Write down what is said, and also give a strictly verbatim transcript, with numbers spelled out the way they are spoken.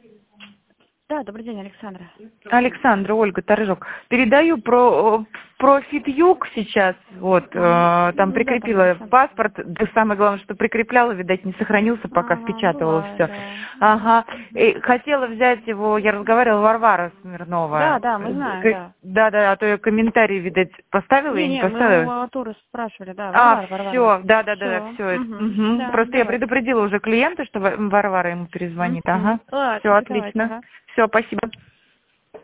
Да, добрый день, Александра. Александра, Ольга Торжок. Передаю про, про Фит-Юг сейчас. Вот, э, там прикрепила да, паспорт. Да, самое главное, что прикрепляла, видать, не сохранился, пока ага, впечатывала бывает, все. да. Ага. И хотела взять его, я разговаривала, Варвара Смирнова. Да, да, мы знаем, да. Да, да, а то я комментарий, видать, поставила, я не Не-не, мы поставила. у Артура спрашивали, да, А, Варвара, Варвара. все, да, да, да, Все, все. угу. Да, Просто я давай. предупредила уже клиента, что Ва- Варвара ему перезвонит. Угу. Ага. Все, Ладно, давайте, отлично. ага. Все, спасибо.